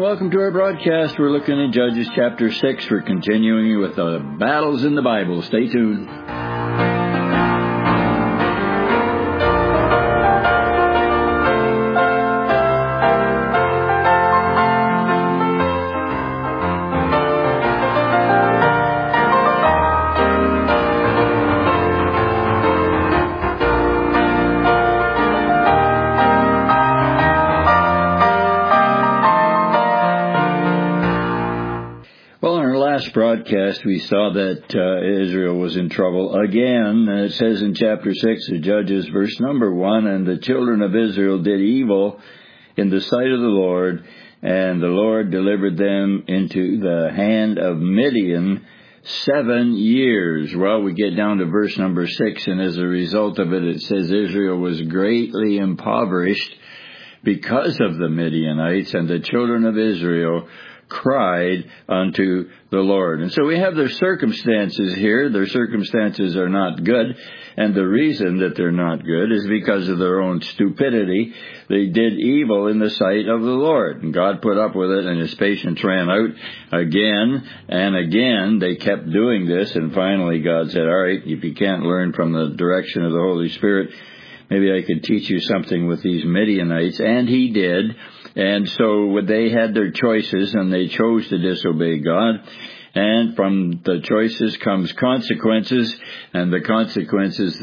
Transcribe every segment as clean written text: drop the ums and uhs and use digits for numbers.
welcome to our broadcast. We're looking at Judges chapter 6. We're continuing with the battles in the Bible. Stay tuned. Broadcast, we saw that Israel was in trouble again. It says in chapter 6 of Judges, verse number 1, "And the children of Israel did evil in the sight of the Lord, and the Lord delivered them into the hand of Midian 7 years. Well, we get down to verse number 6, and as a result of it, it says Israel was greatly impoverished because of the Midianites, and the children of Israel cried unto the Lord." And so we have their circumstances here. Their circumstances are not good, and the reason that they're not good is because of their own stupidity. They did evil in the sight of the Lord, and God put up with it, and His patience ran out again and again. They kept doing this, and finally God said, all right, if you can't learn from the direction of the Holy Spirit, maybe I could teach you something with these Midianites. And He did. And so they had their choices, and they chose to disobey God. And from the choices comes consequences, and the consequences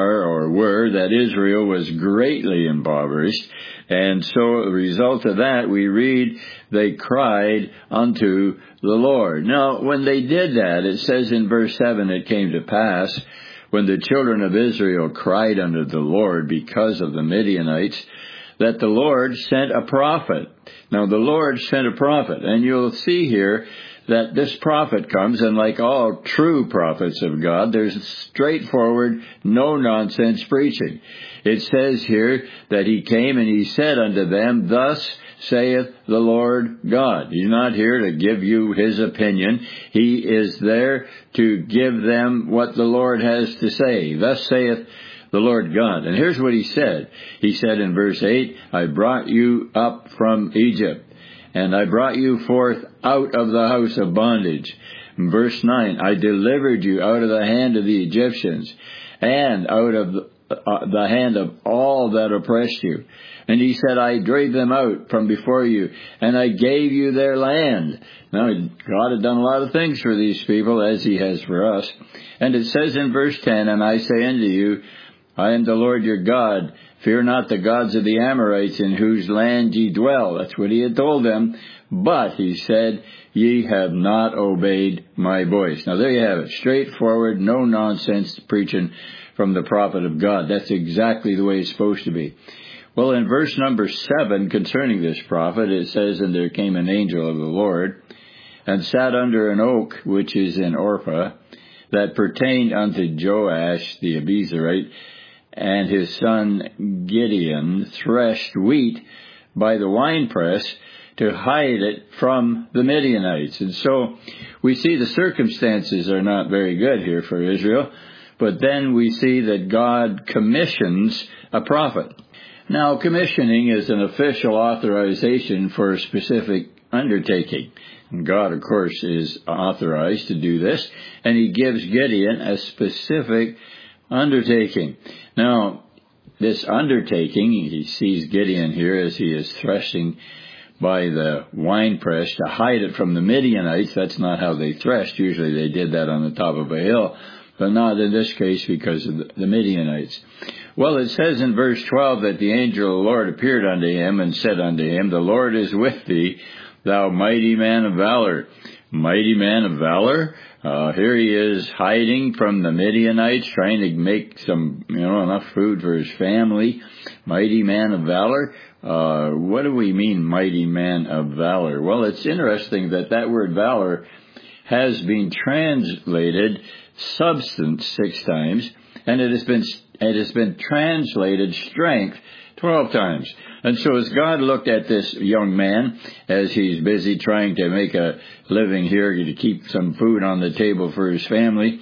were that Israel was greatly impoverished. And so as a result of that, we read, they cried unto the Lord. Now, when they did that, it says in verse 7, it came to pass, when the children of Israel cried unto the Lord because of the Midianites, that the Lord sent a prophet. Now, the Lord sent a prophet, and you'll see here that this prophet comes, and like all true prophets of God, there's straightforward, no-nonsense preaching. It says here that he came and he said unto them, "Thus saith the Lord God." He's not here to give you his opinion. He is there to give them what the Lord has to say. "Thus saith the Lord God." And here's what he said. He said in verse 8, "I brought you up from Egypt, and I brought you forth out of the house of bondage." In verse 9, "I delivered you out of the hand of the Egyptians, and out of the hand of all that oppressed you." And he said, "I drave them out from before you, and I gave you their land." Now, God had done a lot of things for these people, as He has for us. And it says in verse 10, "And I say unto you, I am the Lord your God. Fear not the gods of the Amorites, in whose land ye dwell." That's what He had told them. "But," He said, "ye have not obeyed my voice." Now there you have it. Straightforward, no nonsense preaching from the prophet of God. That's exactly the way it's supposed to be. Well, in verse number 7, concerning this prophet, it says, "And there came an angel of the Lord, and sat under an oak which is in Orpha, that pertained unto Joash the Abiezrite, and his son Gideon threshed wheat by the winepress to hide it from the Midianites." And so we see the circumstances are not very good here for Israel, but then we see that God commissions a prophet. Now, commissioning is an official authorization for a specific undertaking. And God, of course, is authorized to do this, and He gives Gideon a specific undertaking. Now, this undertaking, he sees Gideon here as he is threshing by the winepress to hide it from the Midianites. That's not how they threshed. Usually they did that on the top of a hill, but not in this case because of the Midianites. Well, it says in verse 12 that the angel of the Lord appeared unto him and said unto him, "The Lord is with thee, thou mighty man of valor." Mighty man of valor? Here he is hiding from the Midianites, trying to make some, enough food for his family. Mighty man of valor? What do we mean, mighty man of valor? Well, it's interesting that word valor has been translated substance 6 times, and it has been translated strength 12 times. And so as God looked at this young man, as he's busy trying to make a living here to keep some food on the table for his family,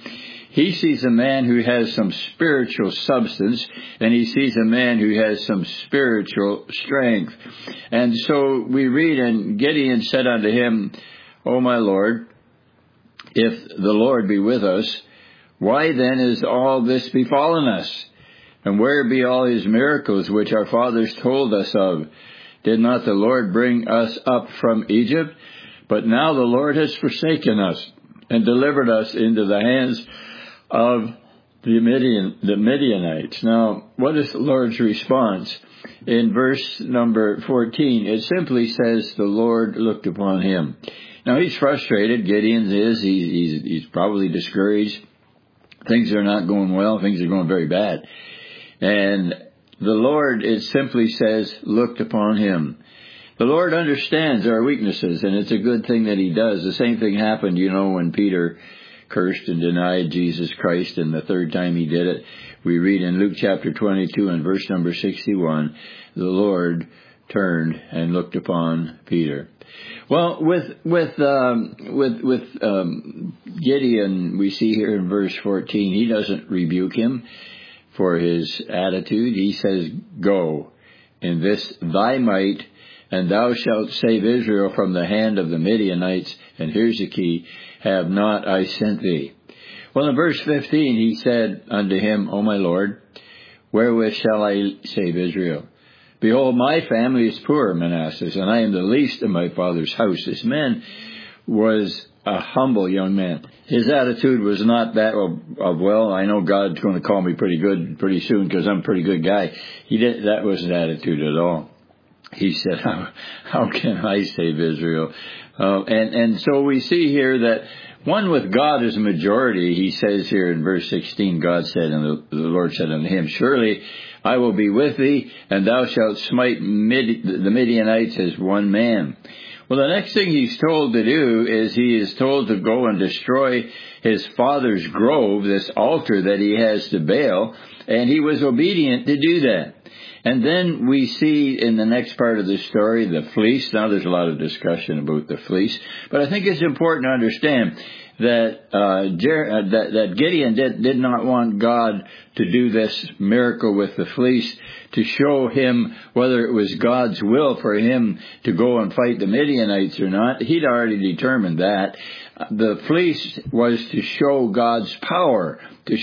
He sees a man who has some spiritual substance, and he sees a man who has some spiritual strength. And so we read, and Gideon said unto him, O my Lord, if the Lord be with us, why then is all this befallen us? And where be all his miracles which our fathers told us of? Did not the Lord bring us up from Egypt? But now the Lord has forsaken us and delivered us into the hands of the Midianites. Now, what is the Lord's response? In verse number 14, it simply says the Lord looked upon him. Now, he's frustrated. Gideon is. He's probably discouraged. Things are not going well. Things are going very bad. And the Lord, it simply says, looked upon him. The Lord understands our weaknesses, and it's a good thing that he does. The same thing happened, when Peter cursed and denied Jesus Christ, and the third time he did it, we read in Luke chapter 22 and verse number 61, the Lord turned and looked upon Peter. Well, with Gideon, we see here in verse 14, he doesn't rebuke him for his attitude. He says, go in this thy might, and thou shalt save Israel from the hand of the Midianites. And here's the key, have not I sent thee? Well, in verse 15, he said unto him, O my Lord, wherewith shall I save Israel? Behold, my family is poor, Manasseh, and I am the least in my father's house. This man was a humble young man. His attitude was not that of well, I know God's going to call me pretty good pretty soon because I'm a pretty good guy. That wasn't his attitude at all. He said, how can I save Israel? And so we see here that one with God is a majority. He says here in verse 16, God said, and the Lord said unto him, surely I will be with thee, and thou shalt smite the Midianites as one man. Well, the next thing he's told to do is he is told to go and destroy his father's grove, this altar that he has to Baal, and he was obedient to do that. And then we see in the next part of the story the fleece. Now there's a lot of discussion about the fleece, but I think it's important to understand that that Gideon did not want God to do this miracle with the fleece to show him whether it was God's will for him to go and fight the Midianites or not. He'd already determined that. The fleece was to show God's power,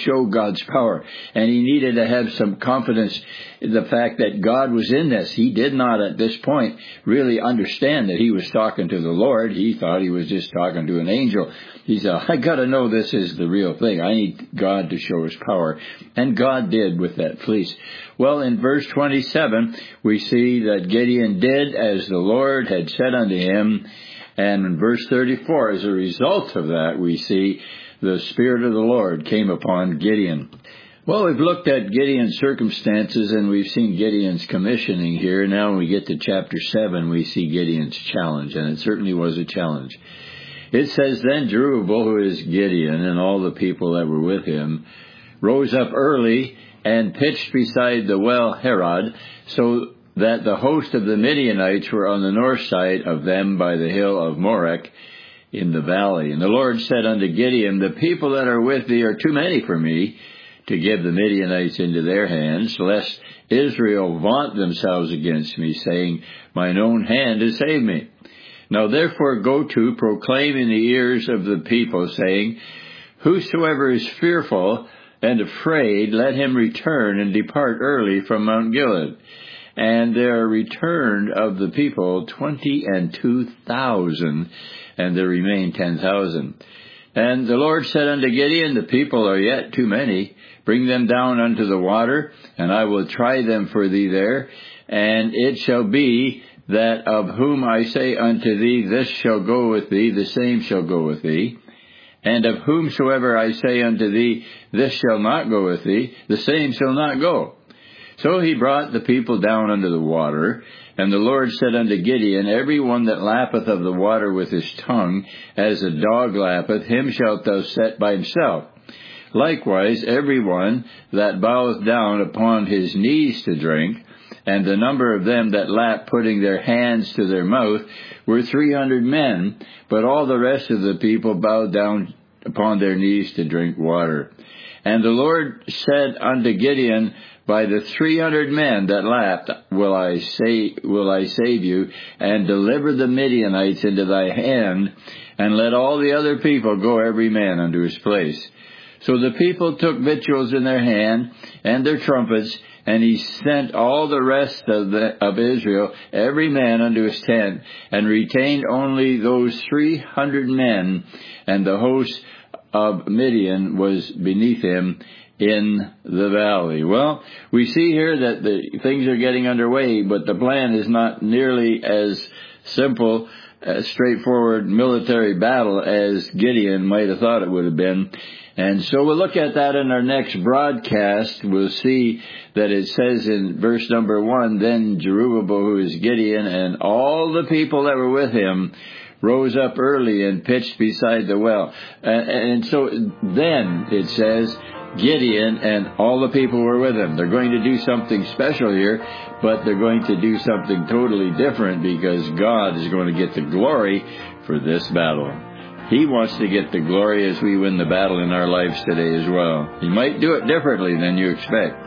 and he needed to have some confidence in the fact that God was in this. He did not at this point really understand that he was talking to the Lord. He thought he was just talking to an angel. He said, I got to know this is the real thing. I need God to show his power. And God did with that fleece. Well, in verse 27, we see that Gideon did as the Lord had said unto him. And in verse 34, as a result of that, we see the Spirit of the Lord came upon Gideon. Well, we've looked at Gideon's circumstances, and we've seen Gideon's commissioning here. Now when we get to chapter 7, we see Gideon's challenge, and it certainly was a challenge. It says, Then Jerubbaal, who is Gideon, and all the people that were with him, rose up early and pitched beside the well Harod, so that the host of the Midianites were on the north side of them by the hill of Morek in the valley. And the Lord said unto Gideon, The people that are with thee are too many for me to give the Midianites into their hands, lest Israel vaunt themselves against me, saying, Mine own hand has saved me. Now therefore go to, proclaim in the ears of the people, saying, Whosoever is fearful and afraid, let him return and depart early from Mount Gilead. And there returned of the people 22,000, and there remained 10,000. And the Lord said unto Gideon, The people are yet too many. Bring them down unto the water, and I will try them for thee there. And it shall be that of whom I say unto thee, This shall go with thee, the same shall go with thee. And of whomsoever I say unto thee, This shall not go with thee, the same shall not go. So he brought the people down unto the water, and the Lord said unto Gideon, Every one that lappeth of the water with his tongue, as a dog lappeth, him shalt thou set by himself. Likewise, every one that boweth down upon his knees to drink, and the number of them that lapped, putting their hands to their mouth, were 300 men, but all the rest of the people bowed down upon their knees to drink water. And the Lord said unto Gideon, by the 300 men that lapped will I save you, and deliver the Midianites into thy hand, and let all the other people go every man unto his place. So the people took victuals in their hand, and their trumpets, and he sent all the rest of Israel, every man unto his tent, and retained only those 300 men, and the host of Midian was beneath him in the valley. Well, we see here that the things are getting underway, but the plan is not nearly as simple, straightforward military battle as Gideon might have thought it would have been. And so we'll look at that in our next broadcast. We'll see that it says in verse number 1, then Jerubbaal, who is Gideon, and all the people that were with him rose up early and pitched beside the well. And so then it says Gideon and all the people were with him. They're going to do something special here, but they're going to do something totally different because God is going to get the glory for this battle. He wants to get the glory as we win the battle in our lives today as well. He might do it differently than you expect.